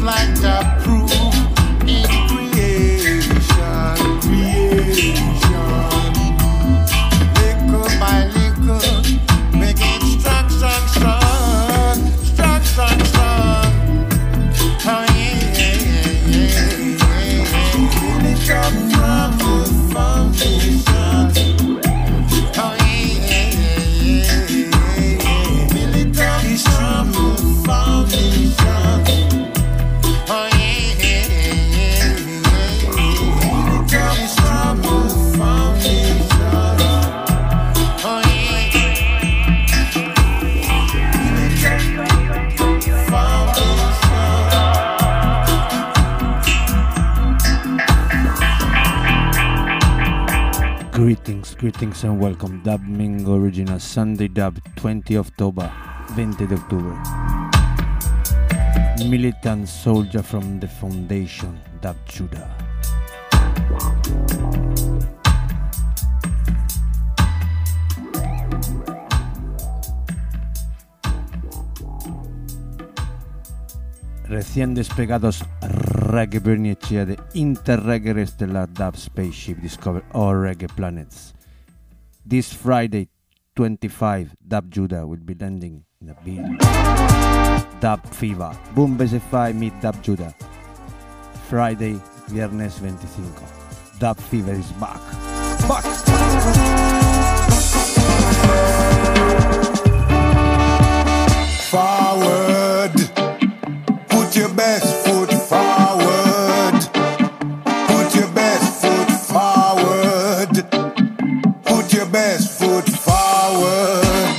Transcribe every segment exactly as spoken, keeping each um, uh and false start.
like a proof in creation, creation. Little by little, make it strong, strong, strong, strong, strong, strong. Oh yeah, yeah, yeah, yeah, yeah. Build it up from the foundation. Oh yeah, yeah, yeah, yeah. Build it up from the foundation. Oh yeah, yeah, yeah, yeah. Build it up from the foundation. Oh yeah, build it up foundation. Greetings, greetings and welcome. Dub Mingo Original Sunday Dub, twentieth of October, veinte de octubre. Militant Soldier from the Foundation, Dub Judah. Recién despegados Reggae Bernicea de Interreggae Stellar Dub Spaceship discover all reggae planets. This Friday, twenty-fifth, Dub Judah will be landing in a building. Dub Fever, Boom Bezefy meet Dub Judah. Friday, viernes veinticinco. Dub Fever is back. Back! Forward, put your best foot forward. Put your best foot forward. Put your best foot forward.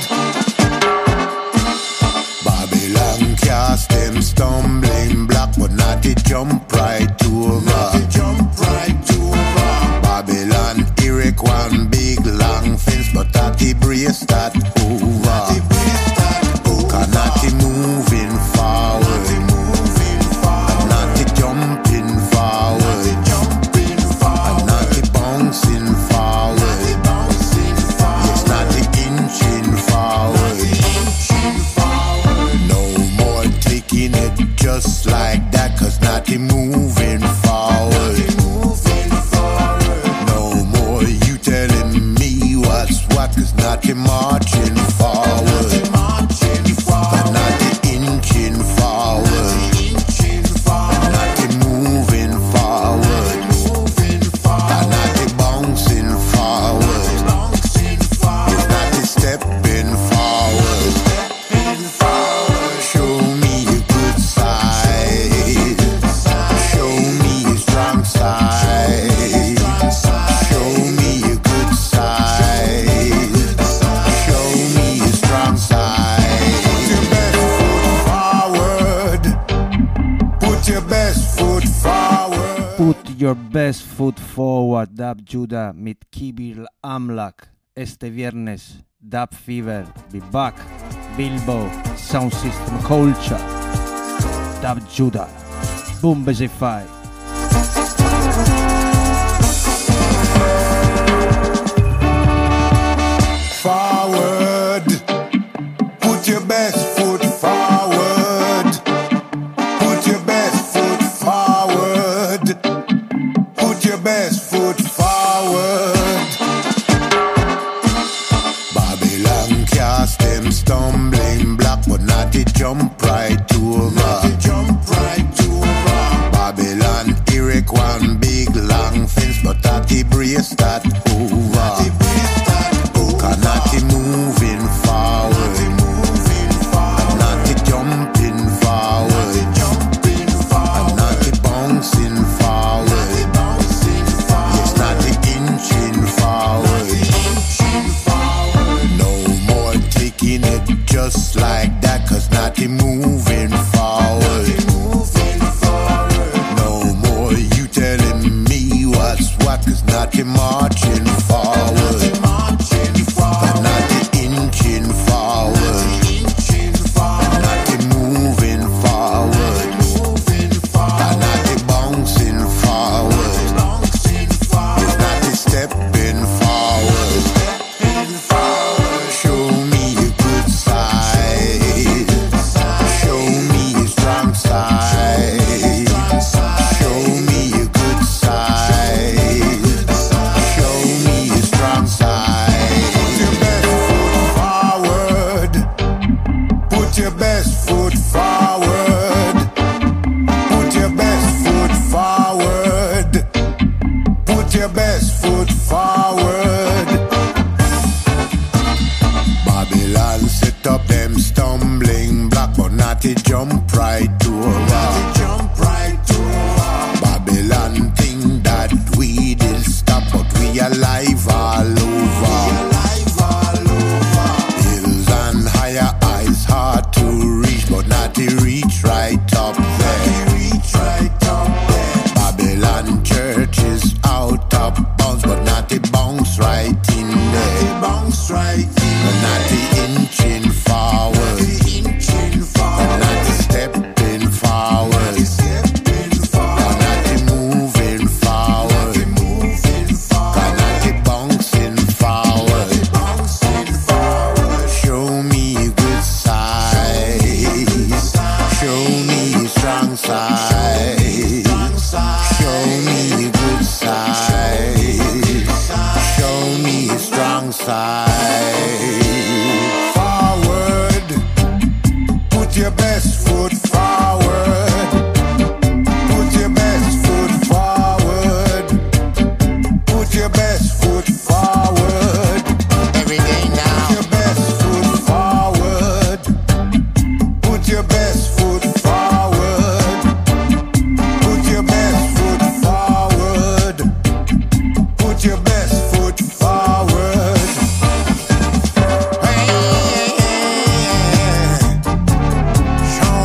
Babylon cast them stumbling block, but not to jump right over. Not to jump right over. Babylon erect one big long fence, but not to brace that over. Not to moving forward, and not to jumping forward, and not to bouncing forward. Yes, not to inching forward. No more taking it just like that, cause not to moving forward. No more you telling me what's what, cause not to marching forward. Your best foot forward, Dub Judah meet Kibir Amlak. Este viernes, Dub Fever, be back. Bilbo, Sound System Culture, Dub Judah, Boom Bezefy. Forward, put your best foot forward. Put your best foot forward. Put your best foot forward. Babylon cast them stumbling block, but not to jump right over. Not to jump right over. Babylon erect one big long fence, but not to brace that over. Not to moving forward, and not to jumping forward, and not to bouncing forward. Yes, not to inching forward. No more taking it just like that, cause not to moving forward. No more you telling me what's what, cause not to marching forward. alongside. Forward, put your best foot forward. Put your best foot forward. Put your best foot forward. Every day now. Put your best foot forward. Put your best foot forward. Put your best foot forward. Put your best foot forward. Hey, show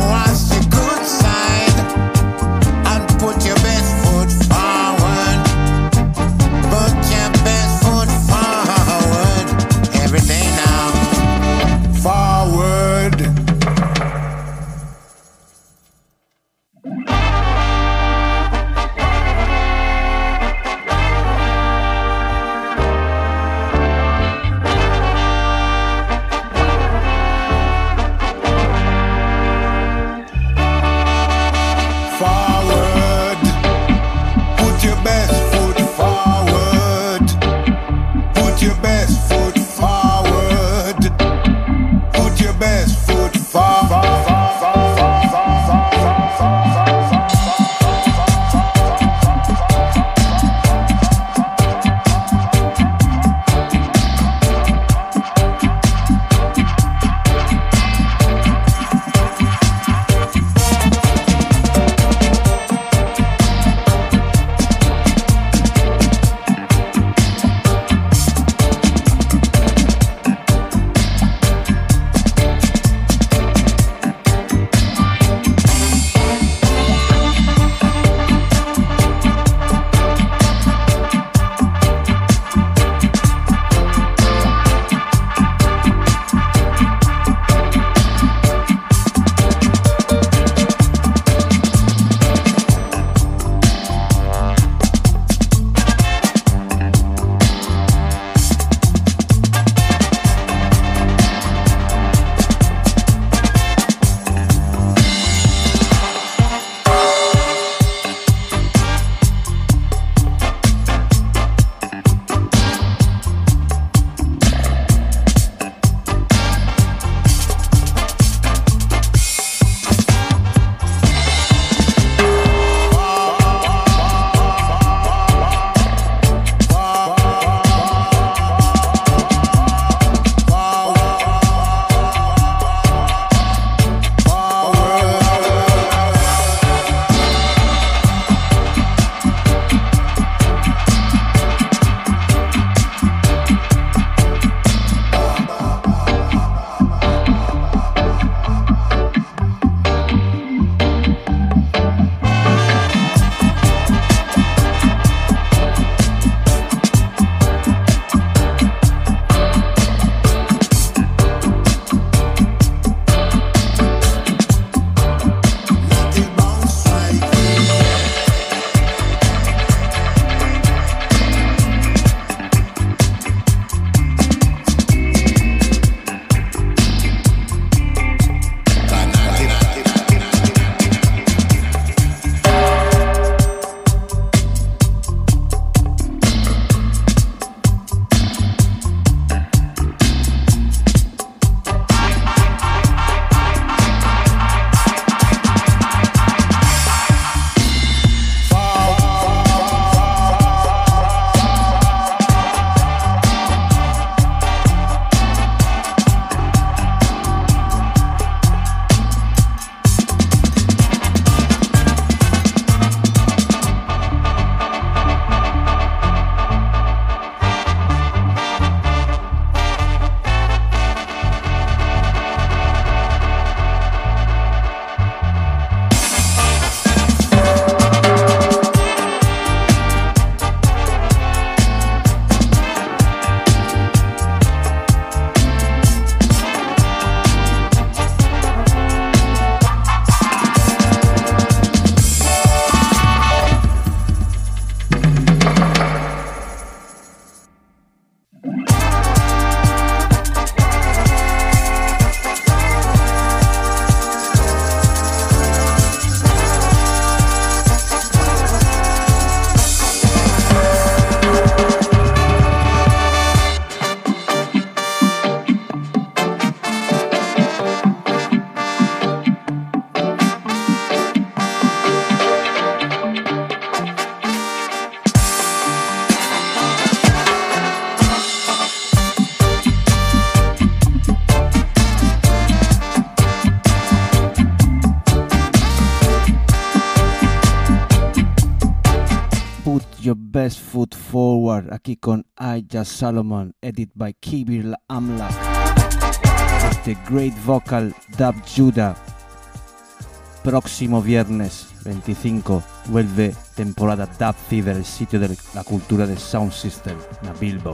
Best Foot Forward, aquí con Aya Salomon, edit by Kibir Amlak. Este Great Vocal Dub Judah. Próximo viernes veinticinco vuelve temporada Dub Fever, el sitio de la cultura del Sound System, en Bilbao.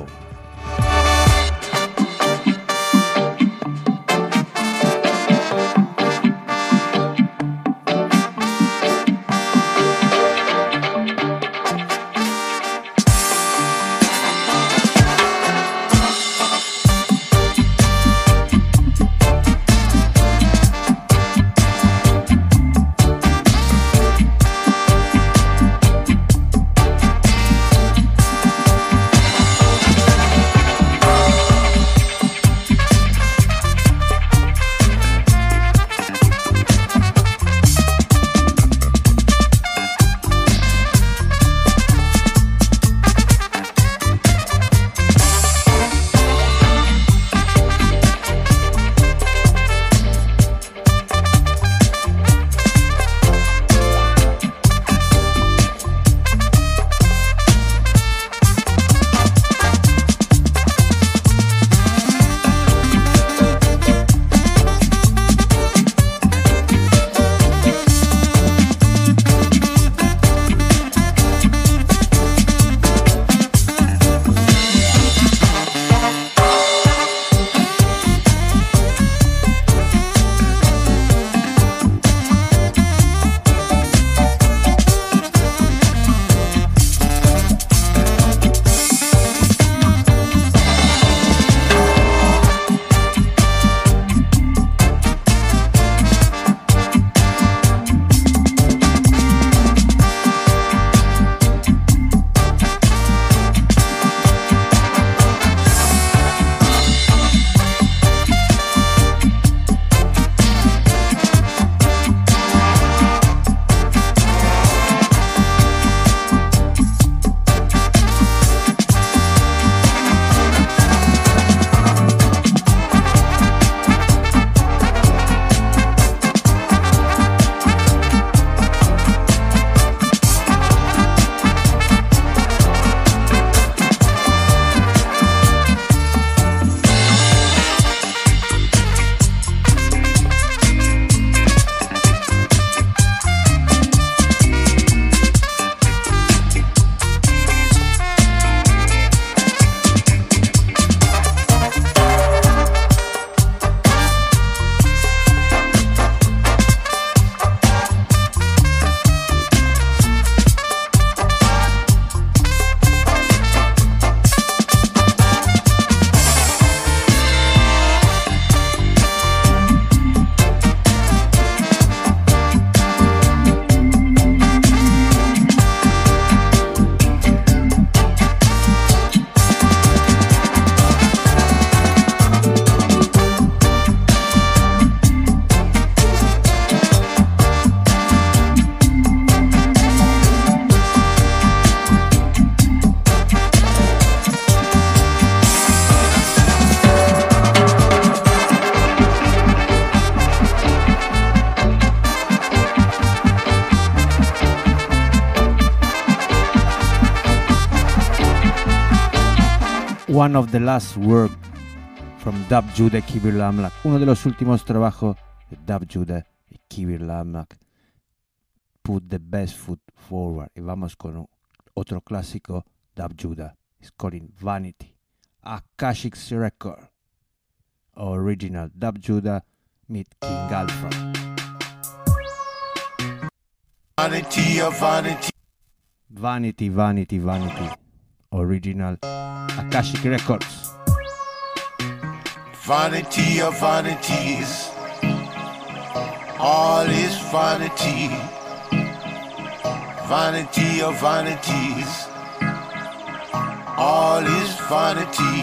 One of the last work from Dub Judah Kibir Lamlak, uno de los últimos trabajos de Dub Judah y Kibir Lamlak. Put the best foot forward. Y vamos con otro clásico Dub Judah. It's called Vanity. Akashic Record. Original Dub Judah meet King Alpha. Vanity of vanity. Vanity, vanity, vanity. Original Akashic Records. Vanity of vanities. All is vanity. Vanity of vanities. All is vanity.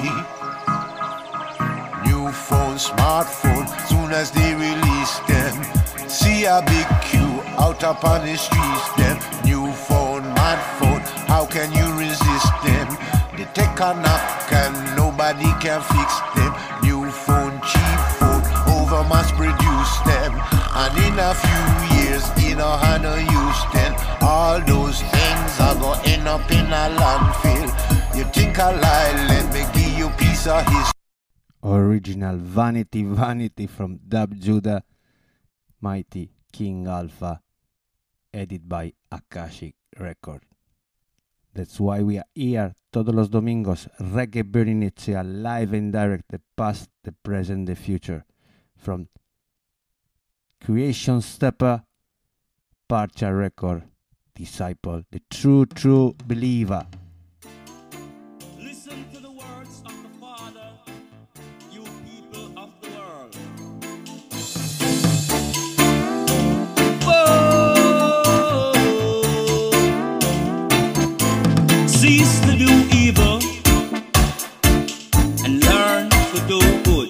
New phone, smartphone, soon as they release them. See a big queue out upon the streets. Them new phone, mad phone, how can you resist them? They take a knock and nobody can fix them. New phone, cheap phone, over mass produce them. And in a few years, in a hundred use them. All those things are gonna end up in a landfill. You think I lie? Let me give you a piece of history. Original Vanity Vanity from Dub Judah, Mighty King Alpha, edited by Akashic Record. That's why we are here todos los domingos, Reggae Bernicea, live and direct, the past, the present, the future. From Creation Stepper, Parcha Record, Disciple, the true, true believer. Listen to the words of the Father, you people of the world. Whoa. Cease to do evil and learn to do good.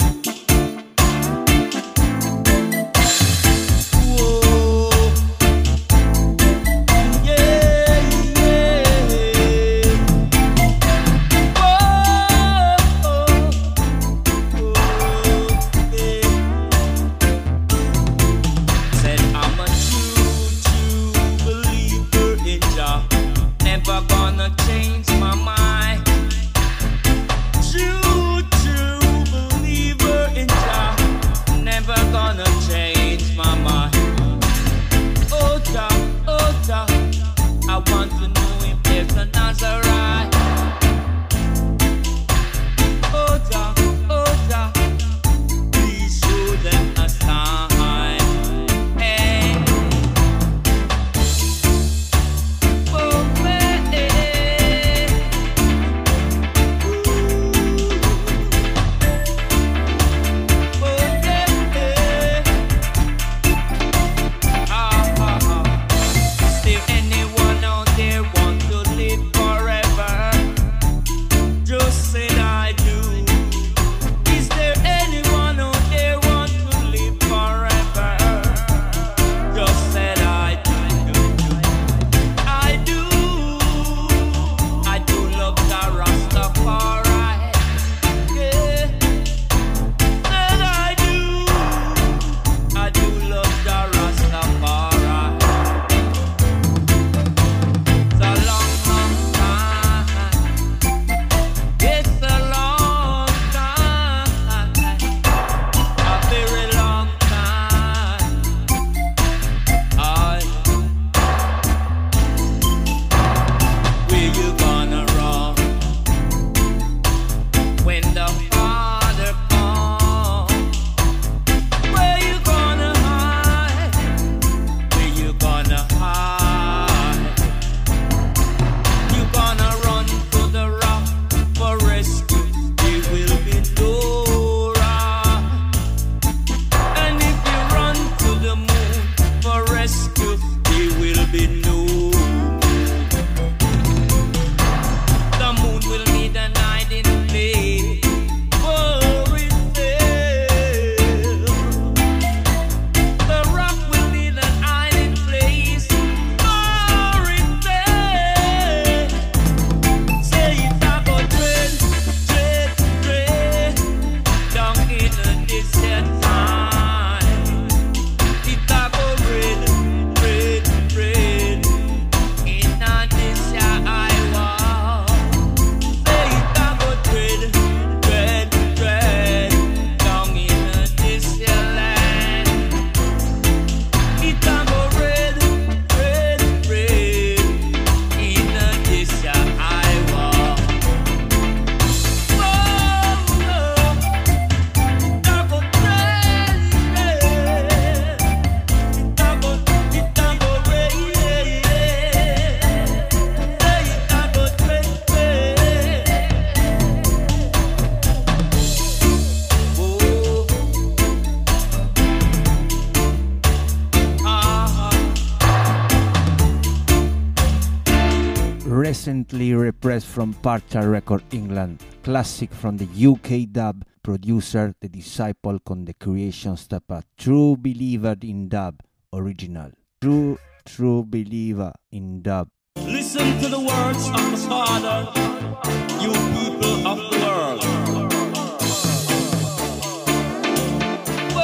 Recently repressed from Parcha Record England, classic from the U K dub producer, The Disciple con the Creation Stepper, True Believer in Dub, original. True, true believer in dub. Listen to the words of the Father, you people of the world.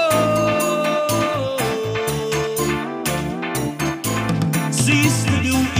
Whoa. Cease to do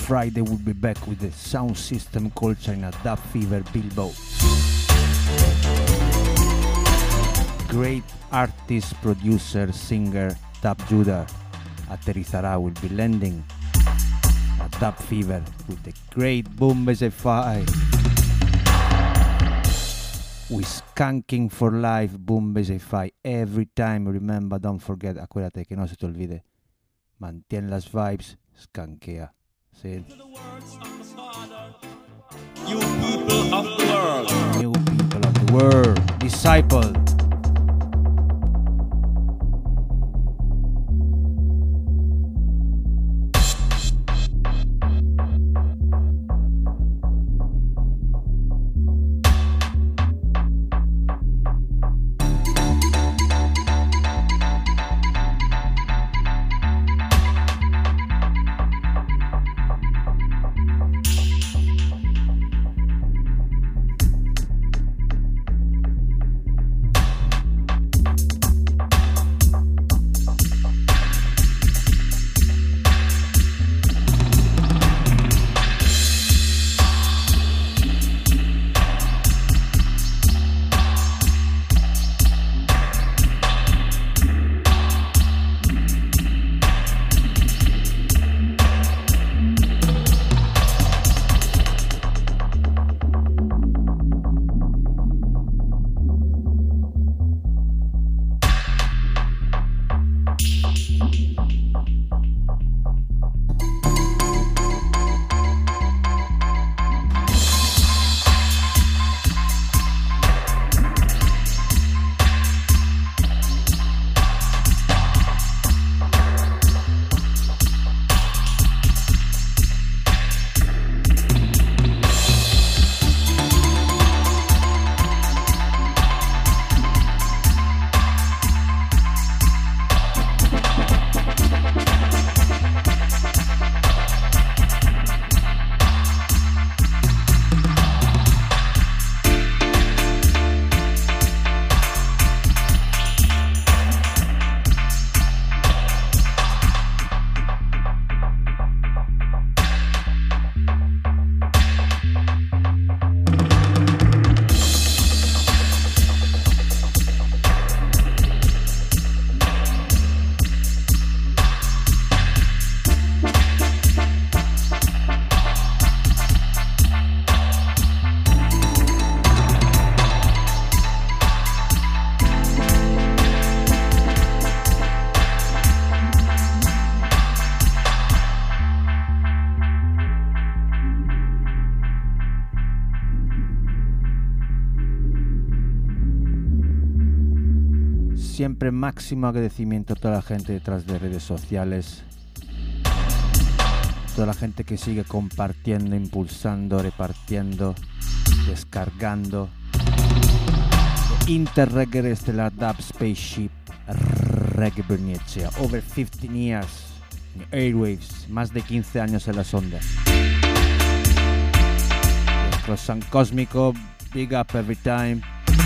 Friday we'll be back with the sound system culture in a Dub Fever Bilbo. Great artist, producer, singer Dub Judah aterrizará will be lending a Dub Fever with the great Boom B Z five. We skanking for life, Boom B Z five. Every time, remember, don't forget, acuérdate que no se te olvide. Mantén las vibes, skankea. See? You people of the world. You people of the world. Disciple. Siempre máximo agradecimiento a toda la gente detrás de redes sociales, toda la gente que sigue compartiendo, impulsando, repartiendo, descargando. Interreggae Stellar Dub Spaceship Reggae Bernicea, over fifteen years in airwaves, más de quince años en las ondas. Nuestro San Cósmico, big up every time.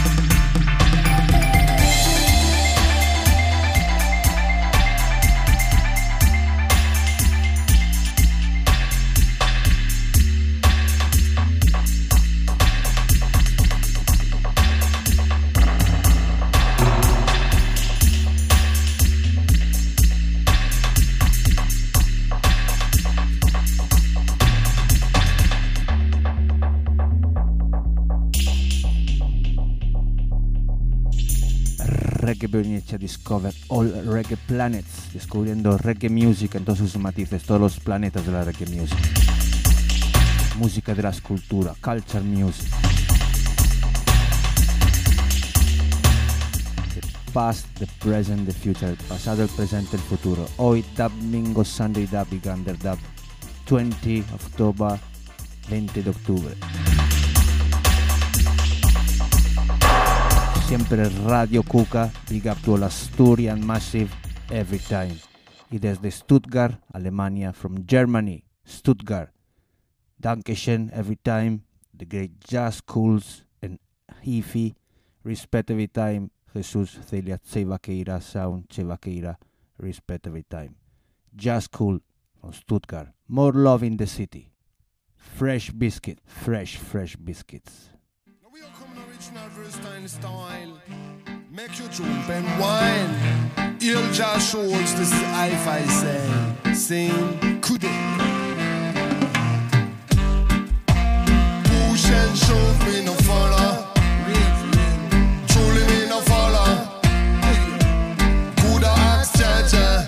Reggae Bernicea Discover All Reggae Planets, descubriendo reggae music en todos sus matices, todos los planetas de la reggae music. Música de la escultura, culture music. The past, the present, the future, el pasado, el presente, el futuro. Hoy, Dub Mingo Sunday Dub y Gander Dub, veinte de octubre, veinte de octubre. Siempre Radio Cuca, big up to all Asturian Massive, every time. Y desde Stuttgart, Alemania, from Germany, Stuttgart. Dankeschön, every time. The great jazz schools and Hifi, respect every time. Jesus, Celia, Tsevaqueira, Sound, Tsevaqueira, respect every time. Jazz School from Stuttgart, More love in the city. Fresh biscuit. Fresh, fresh biscuits. We are coming original versatile style. Make you jump and wine. Il Josh Schultz, this is Hi-Fi saying. Sing, could it? Push and shove me no follow. Truly me no follow. Good axe, Jaja.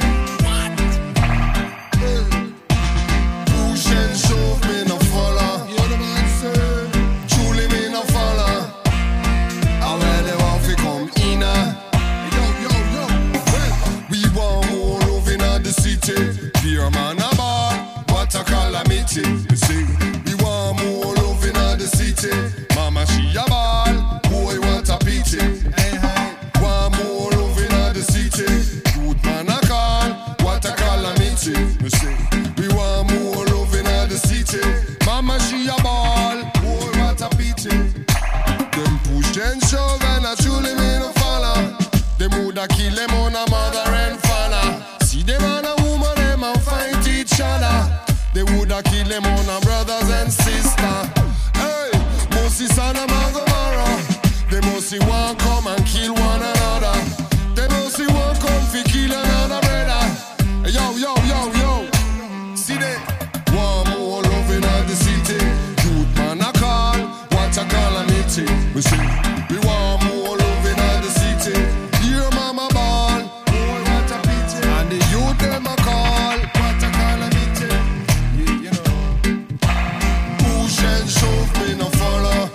Push and shove me no follow. Truly me no follow. I where they want to come in. Yo, yo, yo. We want more love in the city. Beer man a bar. What a calamity. You see, we want more love in the city. Mama she a ball. Boy what a pity. Hey, hey. Want more love in the city. Good man a call. What a calamity. You see, we want more love in the city. Mama she a ball. Boy what a pity. Them push and shove and a truly me no follow. Them woulda kill them on a mother and father. See them and a woman them and fight each other. They woulda kill them on a brothers and sister. Hey, Moses and a Magomara. They must see one come and kill one another. They must see one come fi kill another brother. Yo, yo, yo, yo. See they one more love in the city. Youth man a call, what a calamity. We see we want more love in the city. Hear mama ball, boy what a pity. And the youth them a call, what a calamity. You, you know, push and shove me no follow.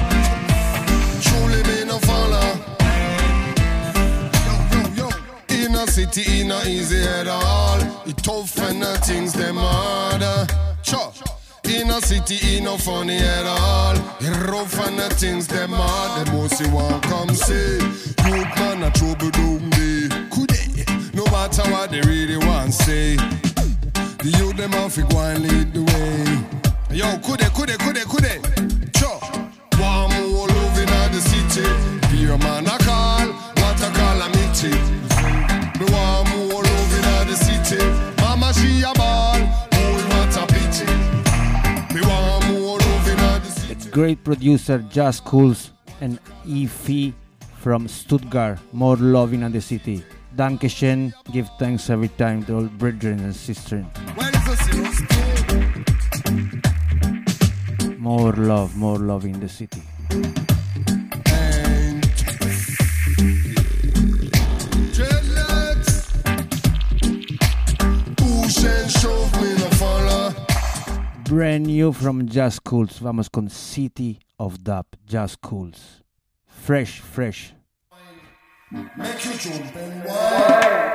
Truly me no follow. Yo, yo, yo. In a city, in a easy at all. It tough and the things them harder. Sure. In a city, in no funny at all. It rough and the things them hard. Them most you want come say. Youth man a trouble doom day. Could they? No matter what they really want say. The youth them have to go and lead the way. Yo, could they, could they, could they, could they? Sure. One more love in the city. Beer man a call. What a calamity. Me want more love in the city. Mama she a ball. Boy what a pity. Me want more love in the city. Great producer Just Cools and Efi from Stuttgart. More love in the city. Dankeschön. Give thanks every time to all brethren and sisters. Where is the serious? More love, more love in the city. And dreadlocks. Push and shove me no follow. Brand new from Just Cools. Vamos con City of Dub. Just Cools. Fresh, fresh. Make you jump and wine.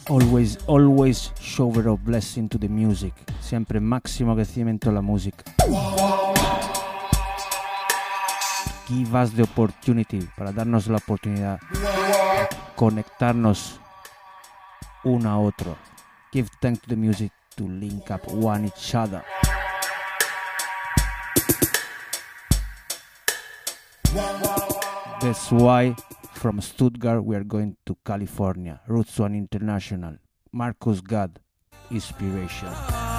Always, always shower of blessing to the music. Siempre máximo agradecimiento a la música. Give us the opportunity, para darnos la oportunidad de conectarnos uno a otro. Give thanks to the music to link up one each other. That's why from Stuttgart we are going to California. Roots One International. Marcus God, Inspiration.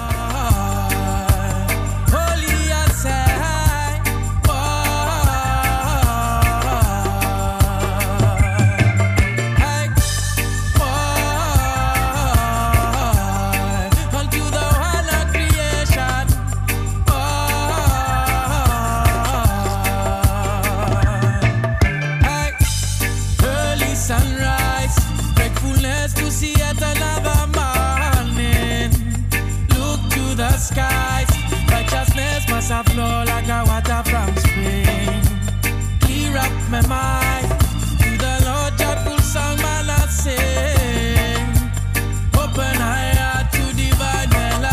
Skies, righteousness must have flow like a water from spring. Clear up my mind, to the Lord joyful song man I sing. Open eye heart to divine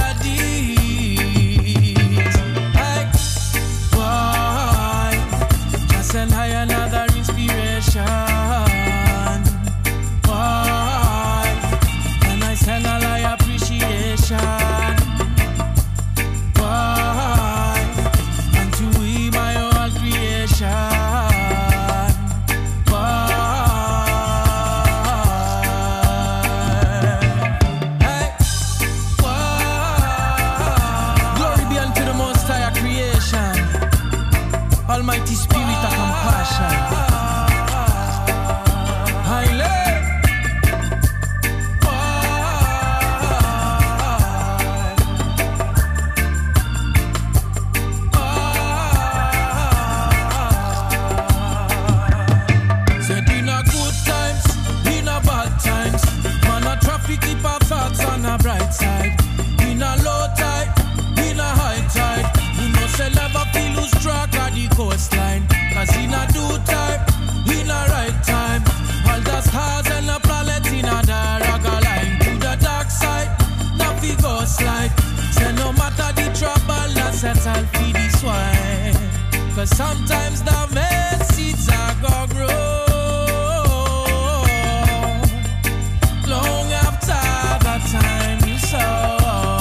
melodies. Hey, boy, just send high another inspiration. Boy, and I send a high appreciation. Almighty Spirit of compassion. Said in a good times, in a bad times, man a traffic keep our thoughts on a bright side. In a low tide, in a high tide, you know say never feel lose track of the coastline. Cause in a due time, in a right time, all the stars and the planets in a dark line. To the dark side, nothing goes slide. Say no matter the trouble, not settle for this one. Cause sometimes the best seeds are go grow long after the time you sow.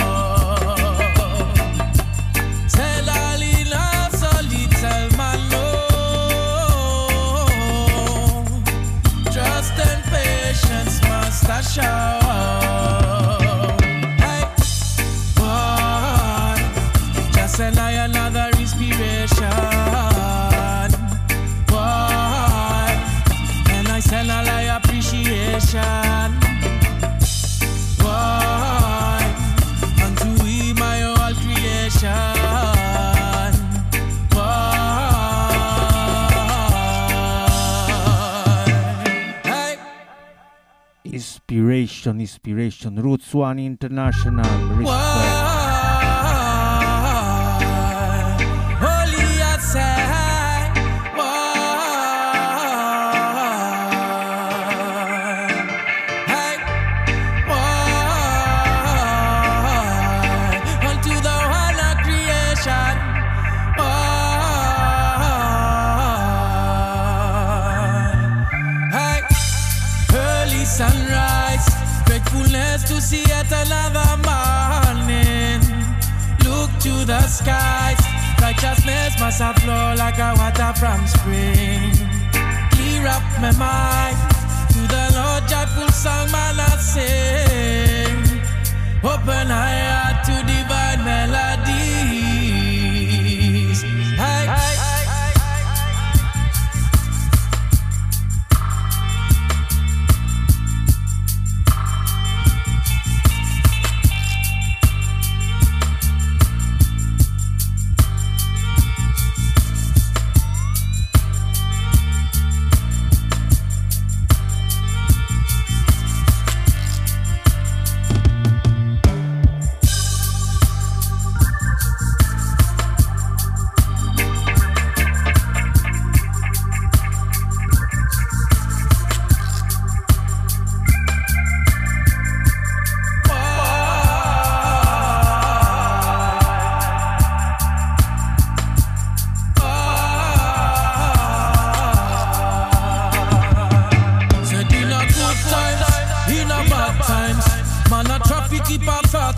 Show. Hey, boy, just an eye another inspiration. Boy, and I send a lie appreciation. Boy, unto we my all creation. Inspiration, inspiration. Roots One International. Respect. Sunrise, gratefulness to see yet another morning. Look to the skies, righteousness must have flow like a water from spring. Clear up my mind, to the Lord joyful song man I sing. Open eye heart to divine melodies. Hey, hey.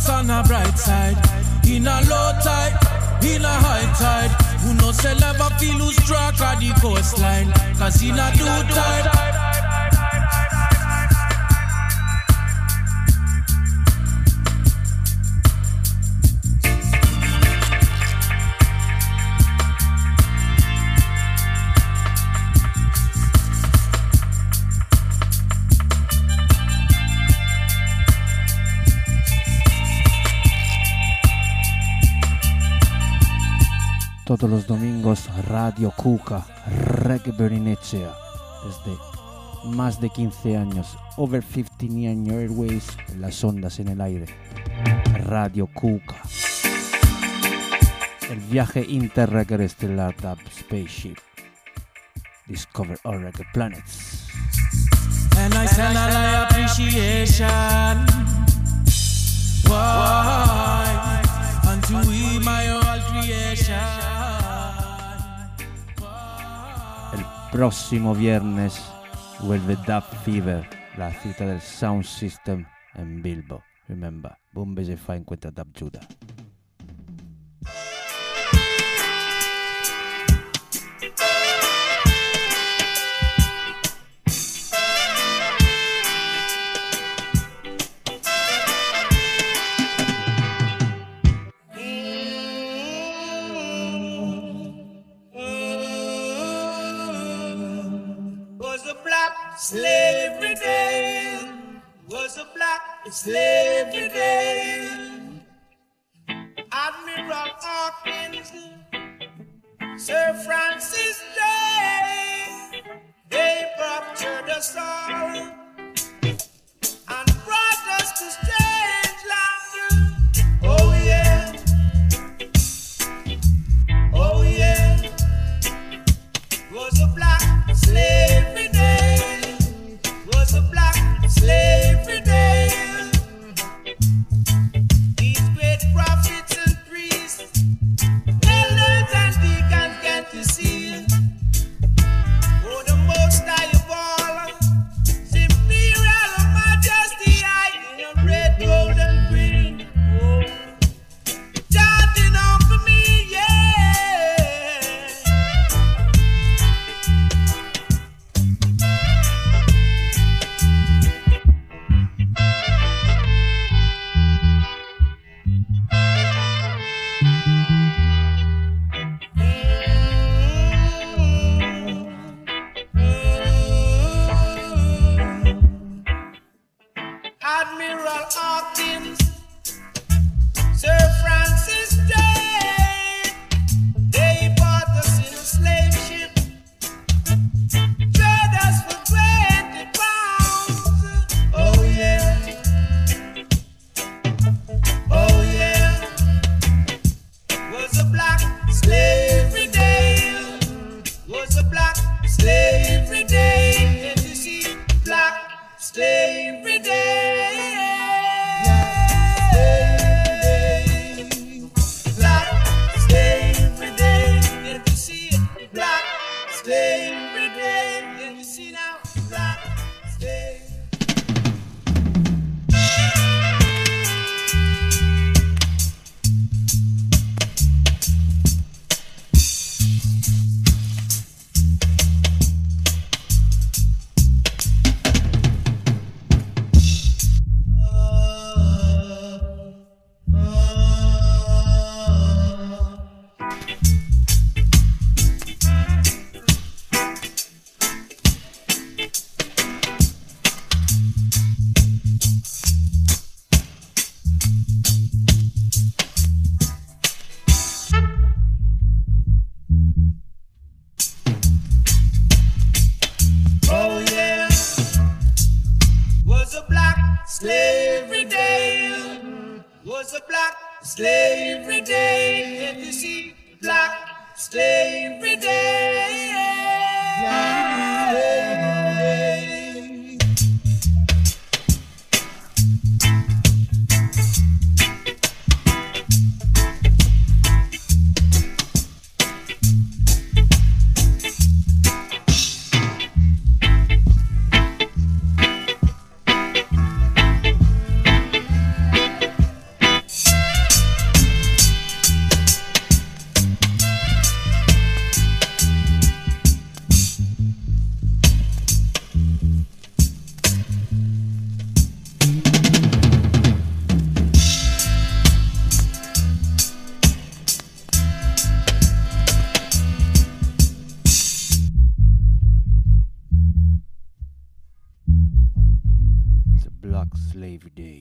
thoughts on a bright side. In a low tide, in a high tide. Who knows say never feel lose track of the coastline. Cause in a due tide. Todos los domingos Radio Cuca, Reggae Berninechea, desde más de quince años, over fifteen años airways, en las ondas en el aire. Radio Cuca. El viaje interreggae estelar Dub Spaceship. Discover all reggae planets. And I send a my appreciation. Why? Unto we my all creation. El próximo viernes vuelve Dub Fever, la cita del Sound System en Bilbo. Remember, Boom B J F encuentra Dub Judah. Slavery Day was a black slavery day. Admiral Hawkins, Sir Francis Day, they captured us all and brought us to strange land. Oh yeah, oh yeah, was a black slavery day. Was a black slavery day. These great prophets and priests, elders and deacons get to see. Oh, the most high of all, His imperial majesty, I in red, gold, and green. Oh, chanting on for me, yeah. Admiral Hawkins, Sir Francis Day, they bought us in a slave ship, trade us for twenty pounds. Oh yeah, oh yeah, was a black slavery day, was a black slavery day, and you see, black slavery day. Every day, and you see now, black day. Slavery day was a black slavery day. And you see, black slavery day.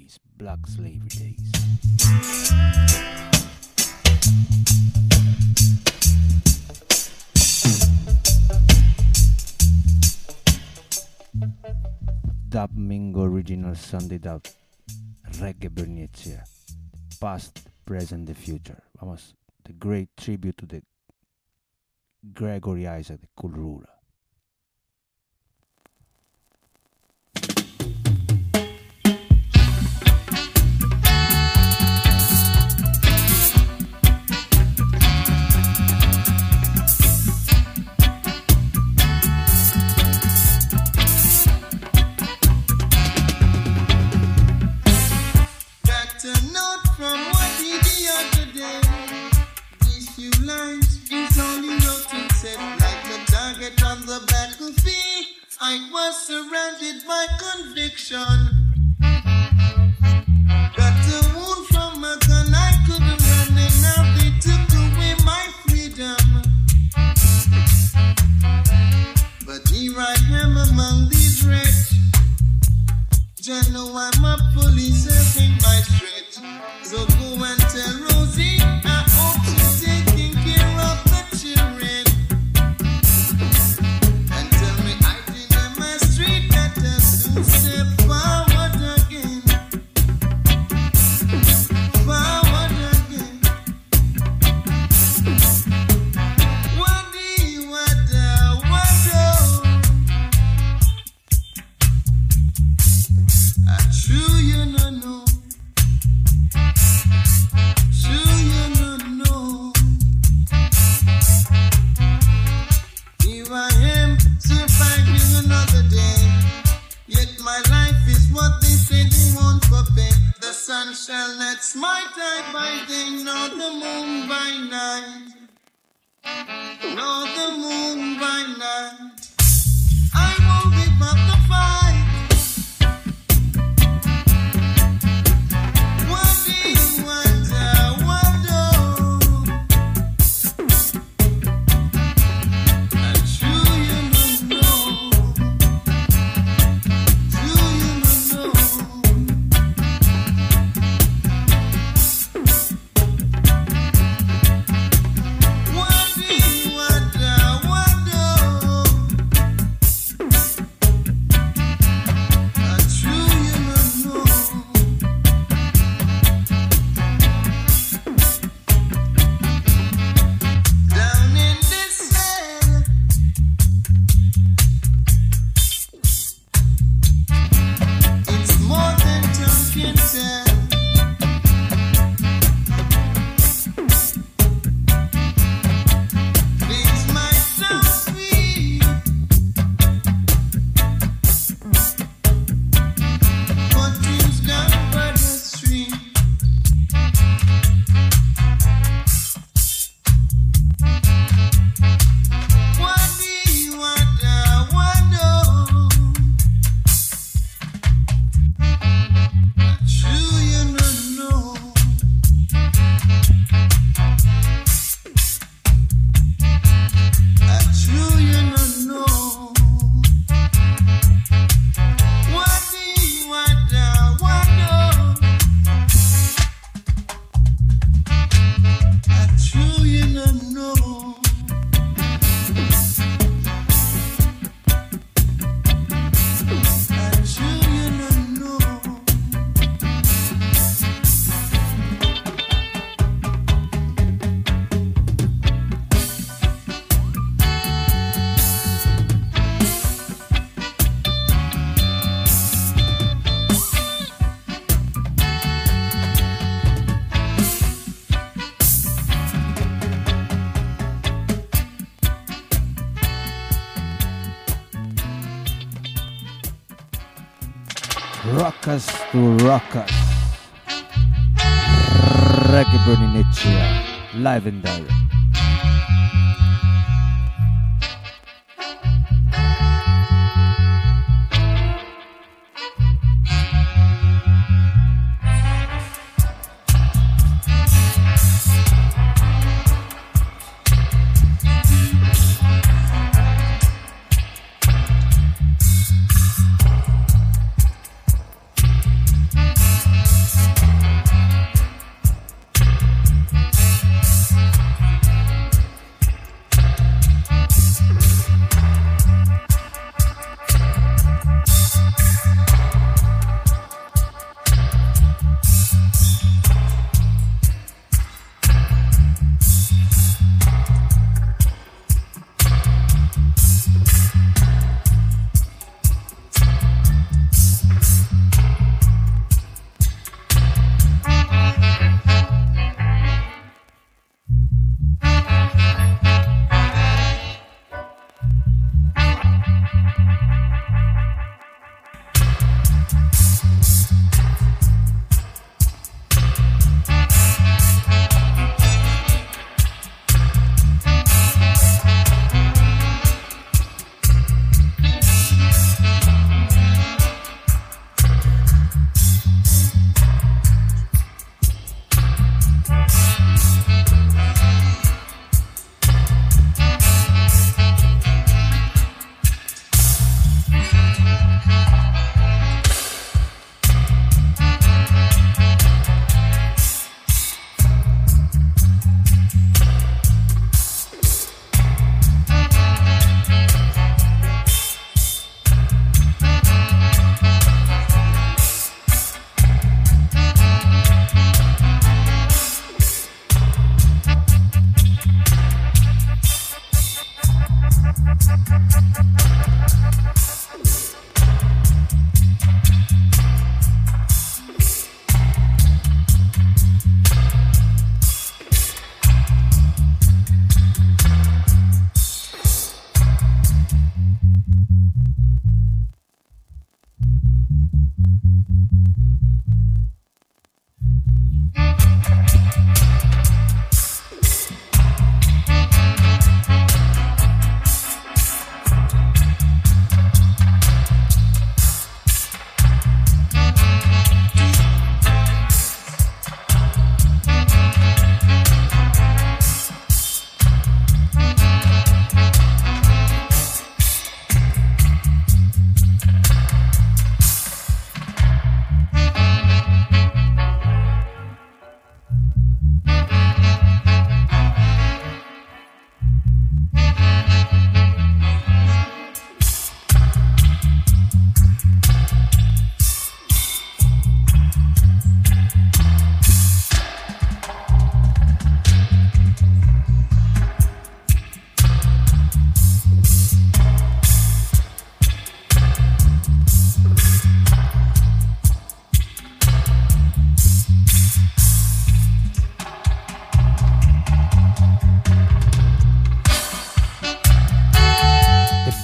days, black slavery days. Dub Mingo original Sunday Dub Reggae Bernicea. Past, present, the future. Vamos, the great tribute to the Gregory Isaac, the cool ruler. I was surrounded by conviction. Got a wound from a gun, I couldn't run, and now they took away my freedom. But here I am among these wretch. Just know I'm a police in my stretch. So go and tell Rosie I hope she's taking care of the children. Step forward again, forward again. Wadi wada wado. I true you no know, true you no know. Here I am surviving another day. Yet my life is what they say they won't forbid. The sun shall not smite I by day, nor the moon by night, nor the moon by night. I won't give up the fight. Wadi wada wado. And true you don't know. Rockers to rockers. Reggae Bernicea, live and direct.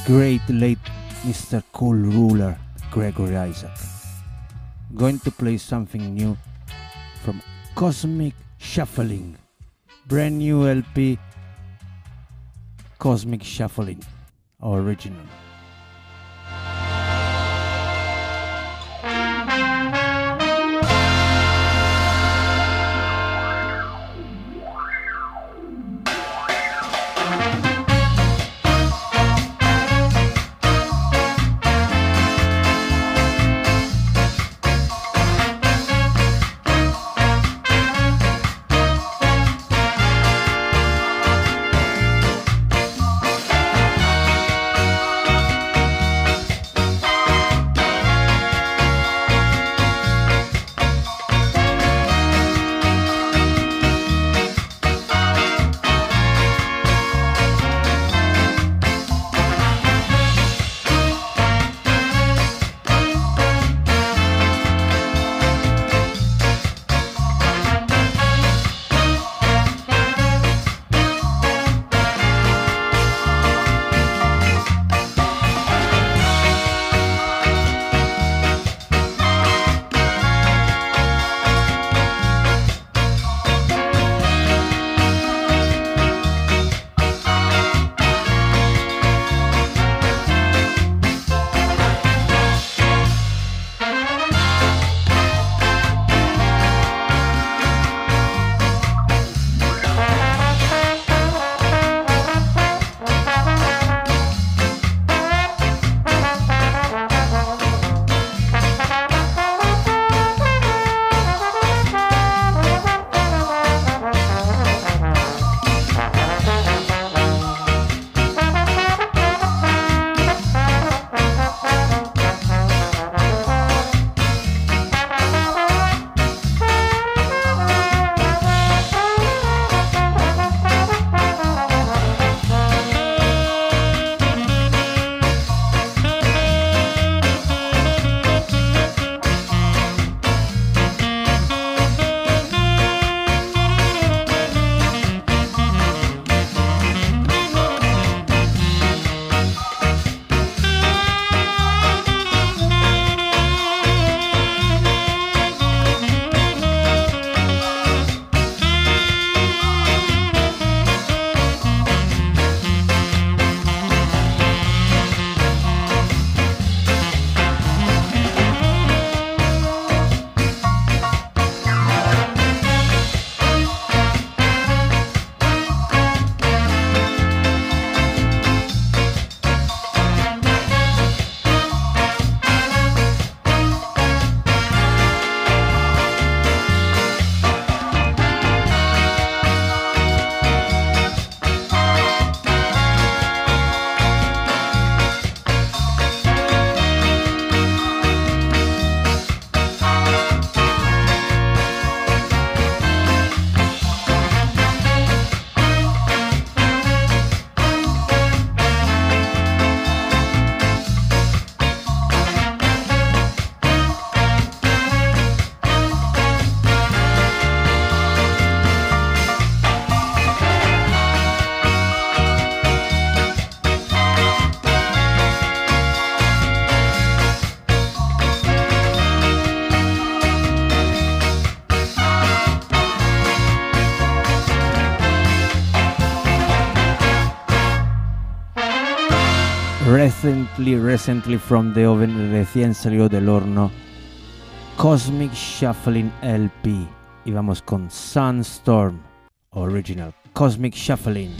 great late Mister Cool Ruler Gregory Isaac. Going to play something new from Cosmic Shuffling, brand new L P, Cosmic Shuffling, original. Recently, recently from the oven, recién salió del horno, Cosmic Shuffling L P. Y vamos con Sunstorm Original, Cosmic Shuffling.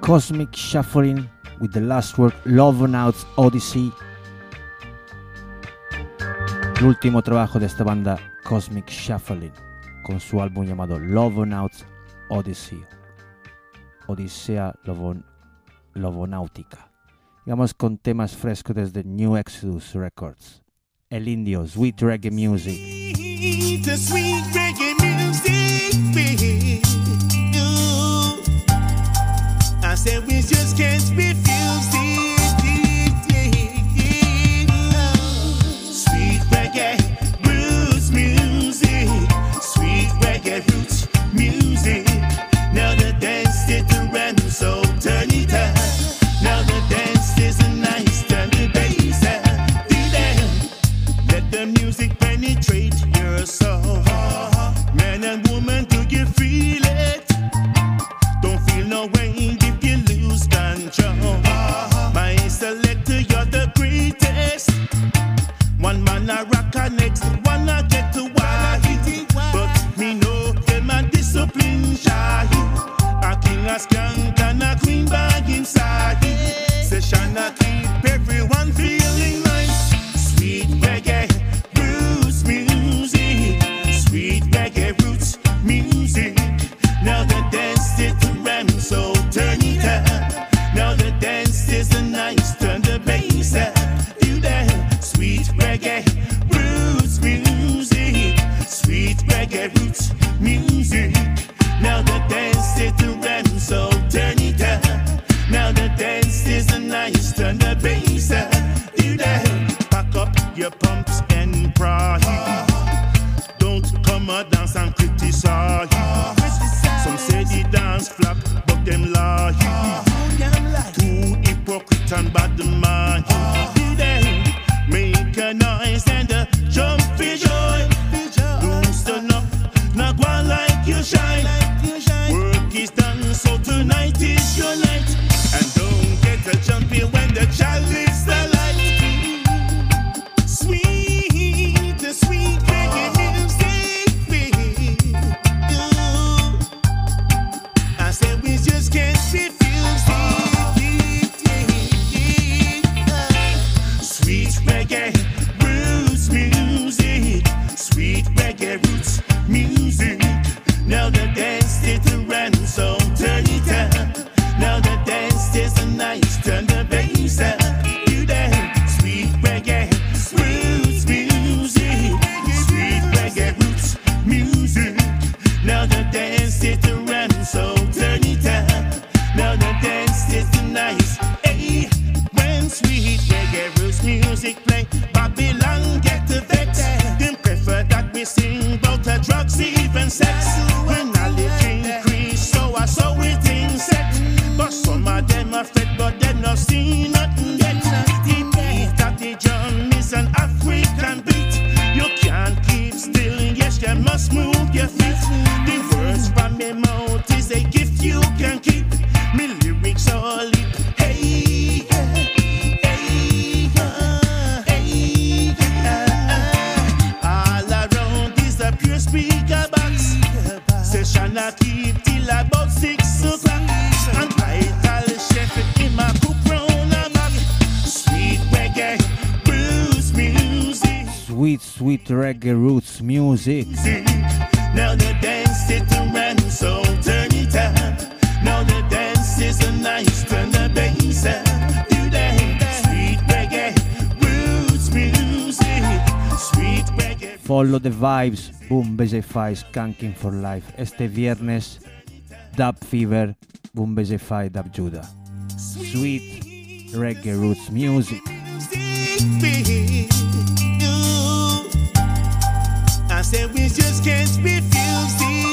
Cosmic Shuffling with the last work Lovonauts Odyssey, l'ultimo trabajo de esta banda Cosmic Shuffling con su álbum llamado Lovonauts Odyssey, Odisea Lovon, Lovonautica. Vamos con temas frescos desde New Exodus Records. El Indio, Sweet Reggae Music. Sweet, sweet reggae music. Ooh. I said we just can't refuse it. Sweet reggae roots music. Sweet reggae roots music. Now the dance is the random, so turn it up. Now the dance is a nice, turn the bass up. Do that. Let the music penetrate your soul. Man and woman, do you feel it? Don't feel no way if you lose control. My selector, you're the greatest. One man I rock a next, one I get to wild. But me know them a discipline shy. A king, a skunk, and a queen bag inside. Session I keep everyone feeling nice. Sweet reggae roots music. Sweet reggae roots music. Now the dance is the ram, so turn it up. Now the dance is the nice, turn the bass up. Do that. Sweet reggae roots music. Sweet reggae roots music. Now the dance is the ram, so turn it up. Now the dance is the nice, turn the bass up. Do that. Pack up your pumps and pride. Don't come a dance and criticize. Some say the dance flop, but them lie. Too hypocrite and bad mind. Do that. Make a noise and a jump for joy. Don't stand up, not one like you shine. Work is done, so tonight is your night. And don't get a jumpy when the child lifts the light. Sweet, the sweet reggae music. Ooh. I said we just can't refuse it. Sweet reggae roots music. Sweet reggae roots music. Now the dance is the run, so turn it up. Now the dance is the nice, turn the bass up. Do that. Sweet reggae roots music. Sweet reggae roots music. Now the dance is the run, so turn it up. Now the dance is the nice. Hey, when sweet reggae roots music play, Babylon get the vex. Them prefer that we sing about the drugs, even sex. When knowledge increase, so I saw it insect. But some of them are fed, but they not seen nothing yet. The beat that the drum is an African beat. You can't keep still, yes, you must move your feet. The words from my mouth is a gift you can keep. Me lyrics all it. Hey, hey, hey, all around is a pure speaker box. Session I keep till about six o'clock. And vital chef in my cook round a bag. Sweet reggae roots music. Sweet, sweet reggae roots music. Now the dance is the run, so turn it up. Now the dance is a nice, turn the bass up. Do that. Sweet reggae roots music. Sweet reggae. Follow the vibes, Boom B J five Skanking for Life. Este viernes, Dub Fever, Boom B J five Dub Judah. Sweet reggae roots music. I said we just can't refuse it.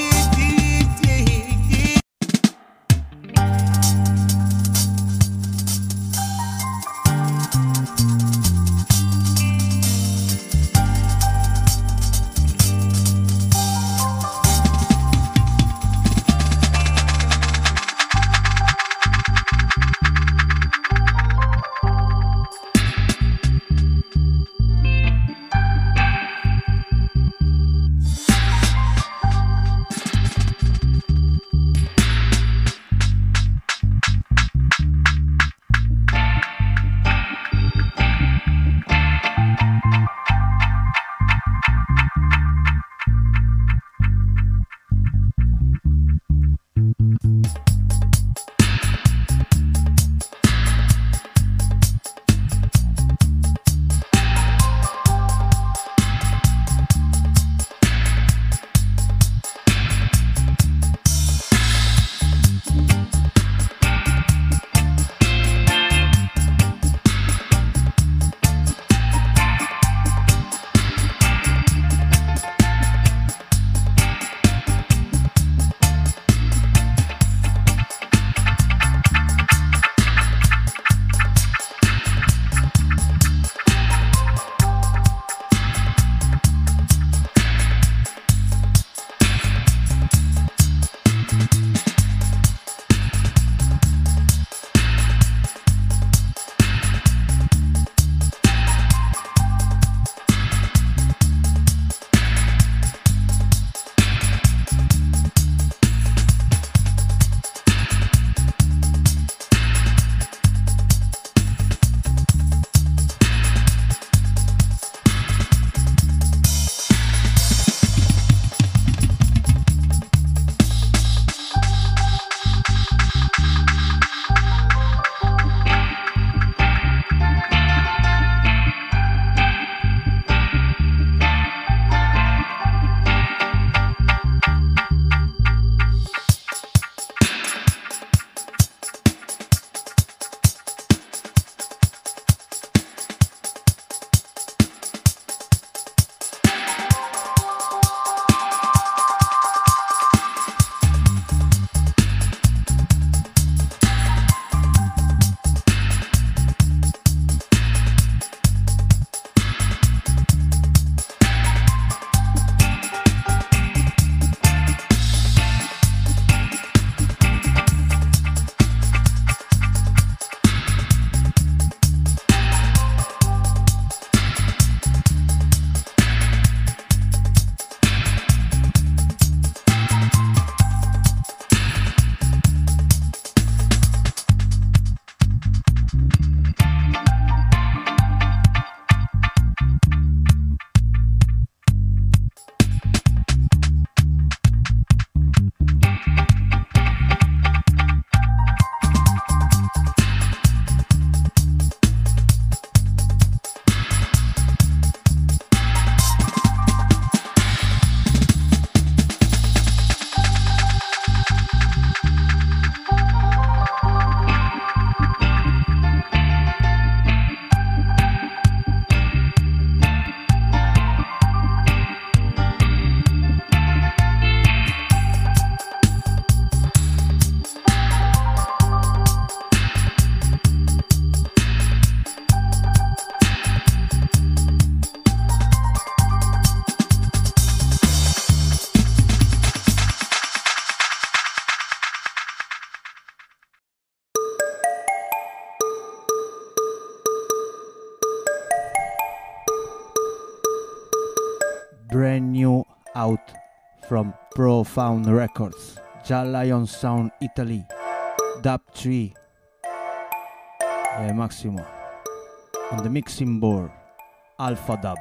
brand new out from Profound Records, Jah Lion Sound Italy, Dub three, uh, Maximo, on the mixing board, Alpha Dub.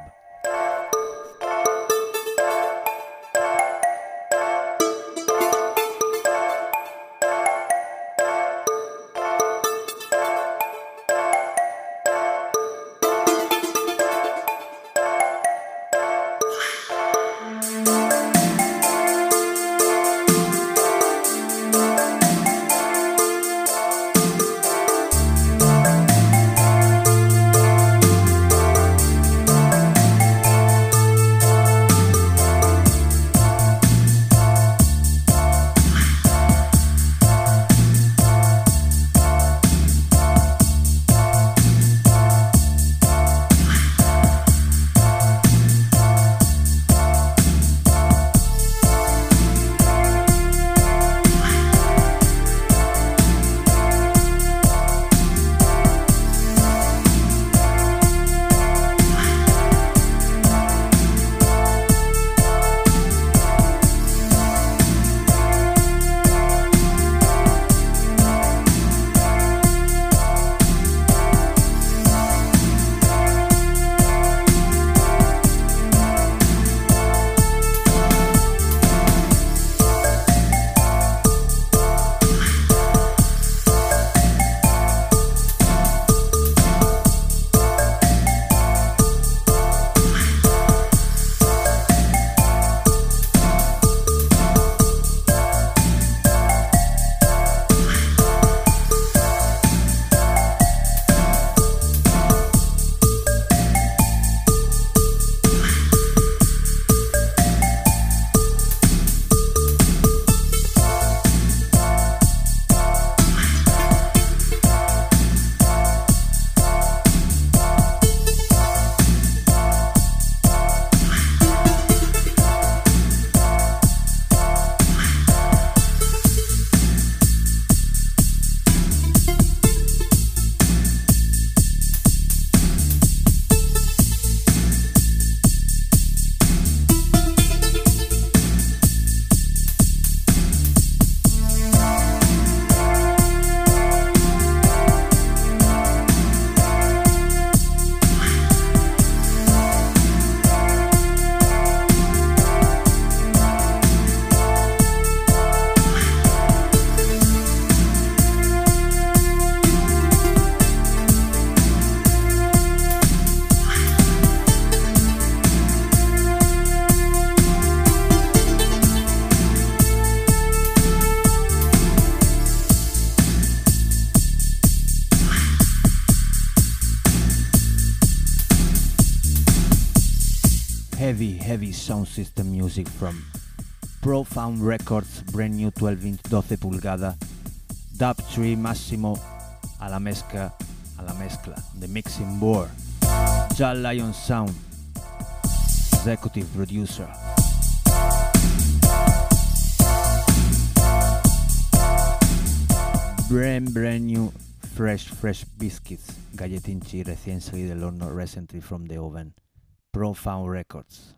Heavy, heavy sound system music from Profound Records, brand new twelve inch doce pulgada, Dub three Massimo a la mezcla, a la mezcla, the mixing board, Jah Lion Sound, executive producer. Brand, brand new, fresh, fresh biscuits, galletinchi recién salido del horno, recently from the oven. Profound Records.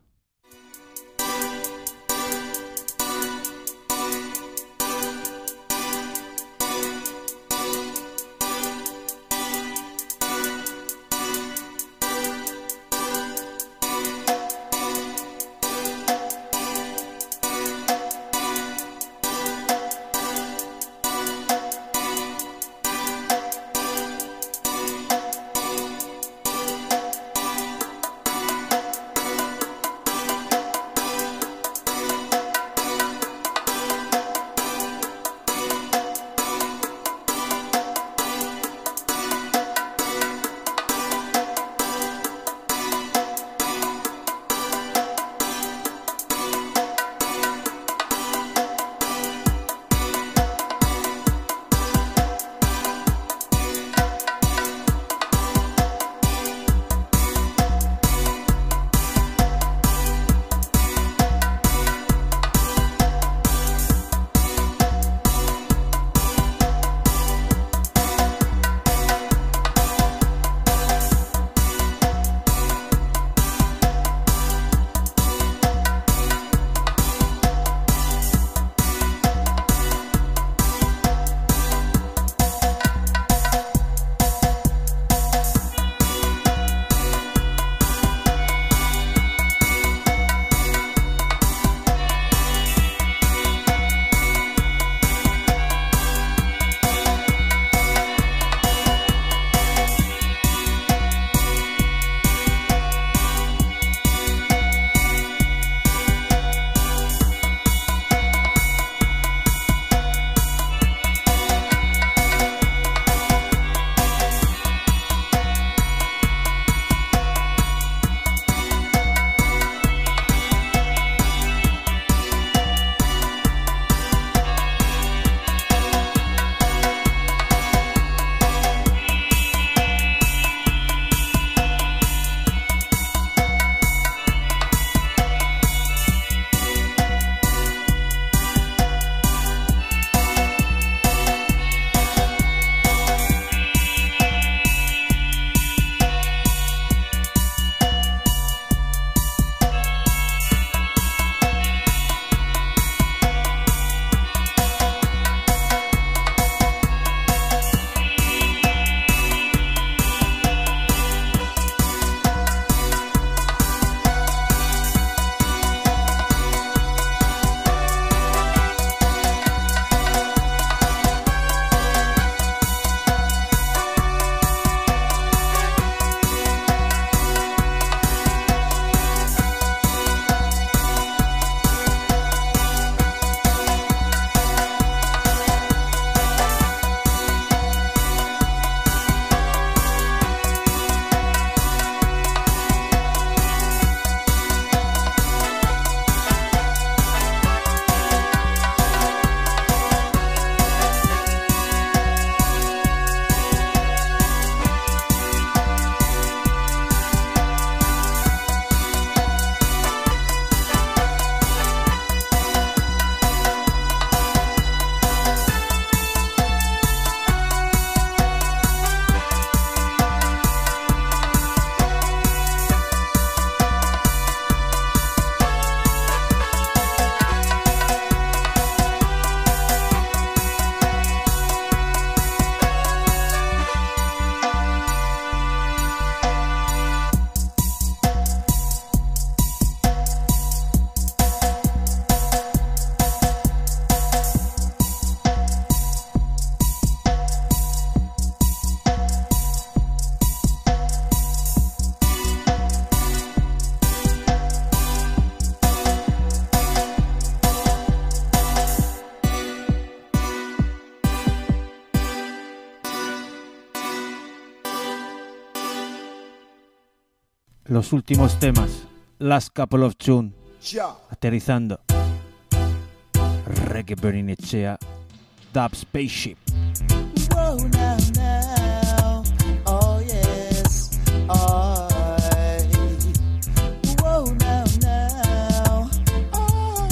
Los últimos temas, last couple of tunes, aterrizando. Reggae Berninechea, Dub Spaceship. Whoa, now, now, oh yes, I. Whoa, now, now, I.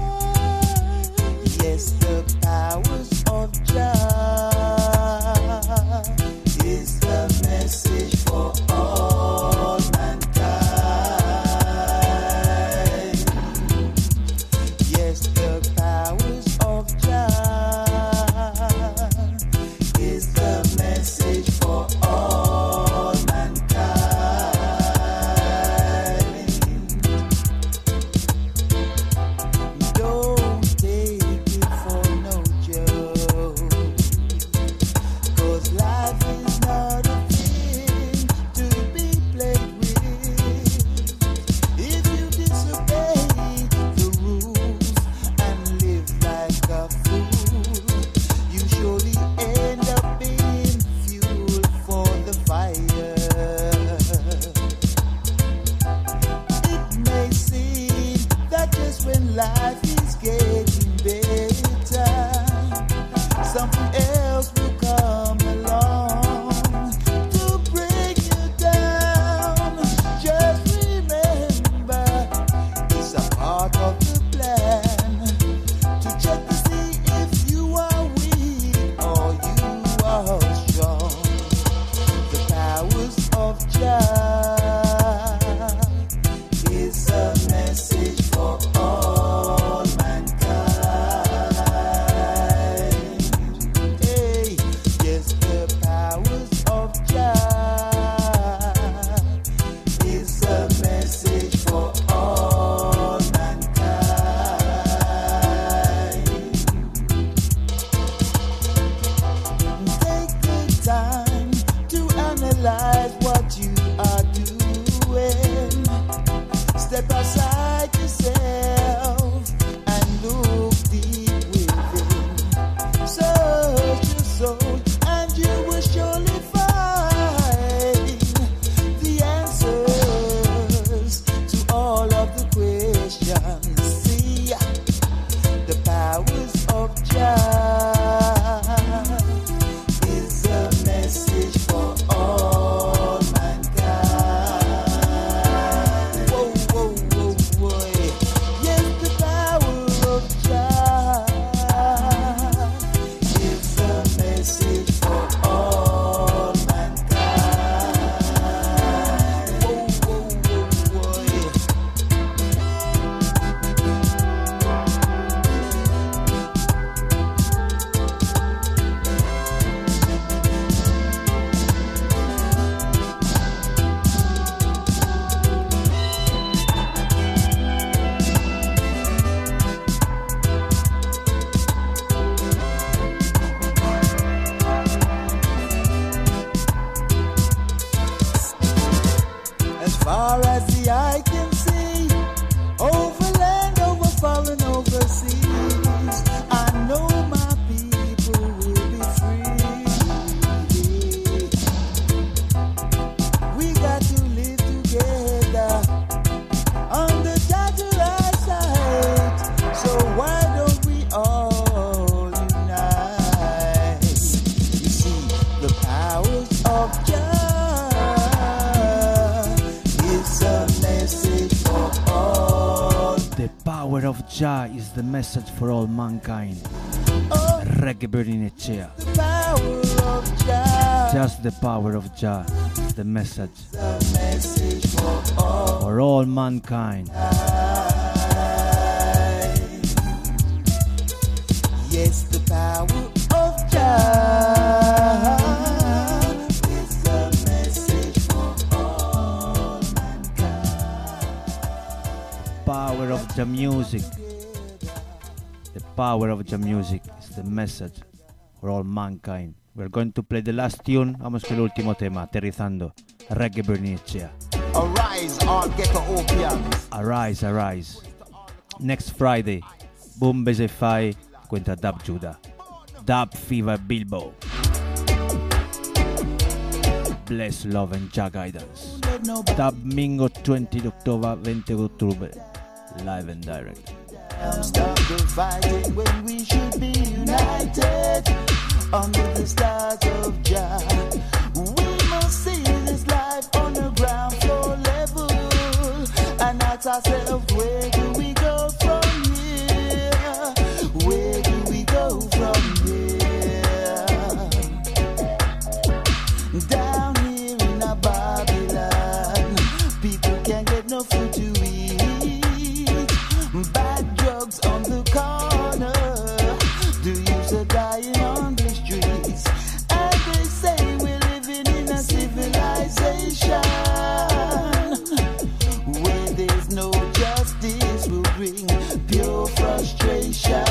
Yes, the powers of Jah is the message for all mankind. Yes, the powers of Jah is the message for all mankind. Don't take it for no joke, 'cause life is not a thing to be played with. If you disobey the rules and live like a fool, you surely end up being fuel for the fire. It may seem that just when life is getting better, something else will come along to bring you down. Just remember, it's a part of the plan to check to see if you are weak or you are strong. The powers of Jah is a message for all mankind. Hey, yes, the powers of Jah is a message for all mankind. Take the time to analyze what you are doing. Step outside yourself and look deep within. Search your soul and you will surely find the answers to all of the questions. See, the powers of Jah is a message for all mankind. Whoa, whoa, whoa, whoa. Yes, the power of Jah is a message for all mankind. Whoa, whoa, whoa, whoa. As far as the eye can see, over land, over foreign, overseas, I know my people will be free. We got to live together under Jah's eyesight. So why don't we all unite? You see, the powers of Jah is a message for all. The power of Jah is the message for all mankind. Oh, Reggae Berninechea. the power of Jah, Just the power of Jah is the message a message for all. for all mankind. Yes, the power of Jah is a message for all mankind. Power of Jah music. The power of Jah music is the message for all mankind. We're going to play the last tune. Vamos con el último tema, aterrizando. Reggae Berninechea. Arise, all ghetto opiums. Arise, arise. Next Friday, Boom Bezefai contra Dub Judah. Dub Fever Bilbo. Bless, love and Jah guidance. get nobody. Domingo veinte de octubre, veinte de octubre, live and direct. Stop the fighting when we should be united under the stars of Jah. We must see this life on the ground floor level and ask ourselves, where do we go from here? Where do we go from here? Down here in a Babylon, people can't get no food to eat. Bad drugs on the corner, the youths are dying on the streets, and they say we're living in a civilization where there's no justice will bring pure frustration.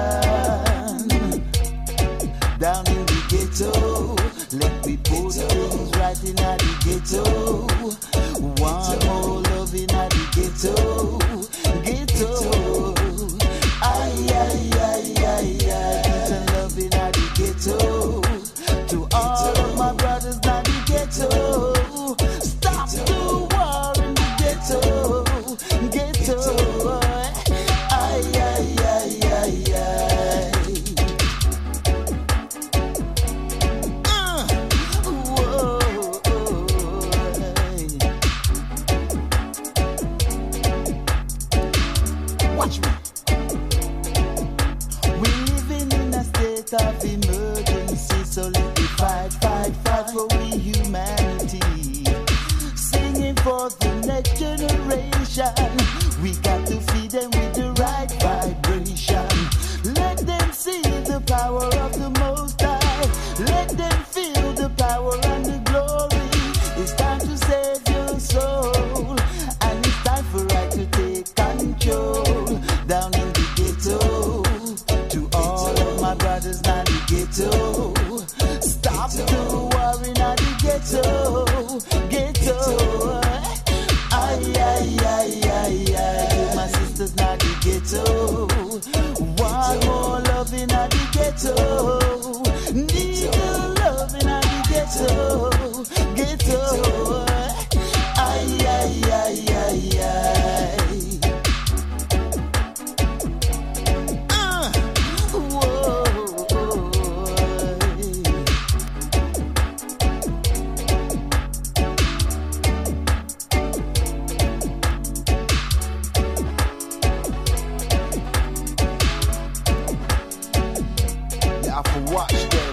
Down in the ghetto, let me put things right in the ghetto. One more love in the ghetto. Ghetto, ay, ay, ay, ay, ay, peace and love in the ghetto. To all of my brothers in the ghetto, stop the war in the ghetto. Ghetto, ay, ay, ay, ay, ay. Uh, whoa. Watch me. We're living in a state of emergency, so let me fight, fight, fight for we humanity. Singing for the next generation. We got to feed them with the right vibration. Let them see the power of the Most High. Let them feel the power and the glory. It's time to save your soul, and it's time for right to take control. Down in the ghetto, to all of my brothers in the ghetto, stop the war in the ghetto. Ghetto, ay, ay, ay, ay, ay, to my sisters in the ghetto. One more love in the ghetto. Need the love in the ghetto. Ghetto, ay, ay, ay, ay, ay. Uh, whoa. You have to watch them.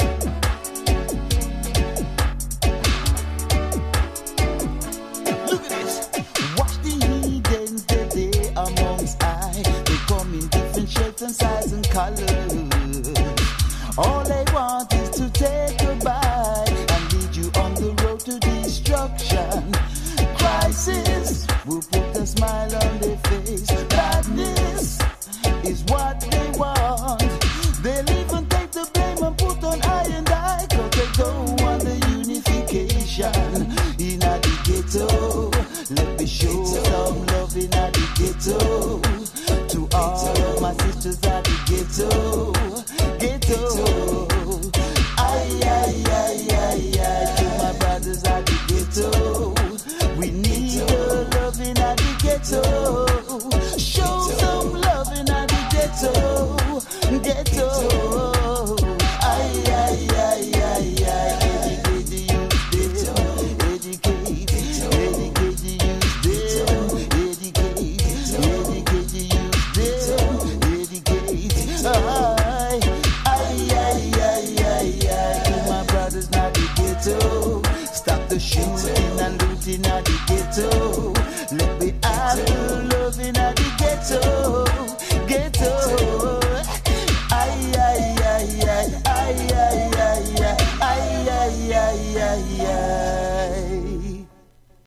Look at this. Watch the heathens, they're there amongst I. They come in different shapes and sizes and colors. All they want is to take a bite and lead you on the road to destruction. Crisis will put a smile on their face. Badness is what they want. They'll even take the blame and put on I and I, cause they don't want the unification in the ghetto. Let me show some love in the ghetto. To all of my sisters at the ghetto. Ghetto, ay, ay, ay, ay, ay, to my brothers at the ghetto. We need the love in the ghetto. Show some love in the ghetto. Ghetto, ay, ay, ay, ay, ay, educate the youth them, educate, educate the youth them, educate, educate the youth them, educate, ay, ay, ay, ay, ay, ay, to my brothers in the ghetto. Stop the shooting and looting at the ghetto. Let me have the love in the ghetto. Ghetto, ay,